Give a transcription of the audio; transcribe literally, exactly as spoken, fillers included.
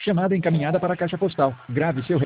Chamada encaminhada para a caixa postal. Grave seu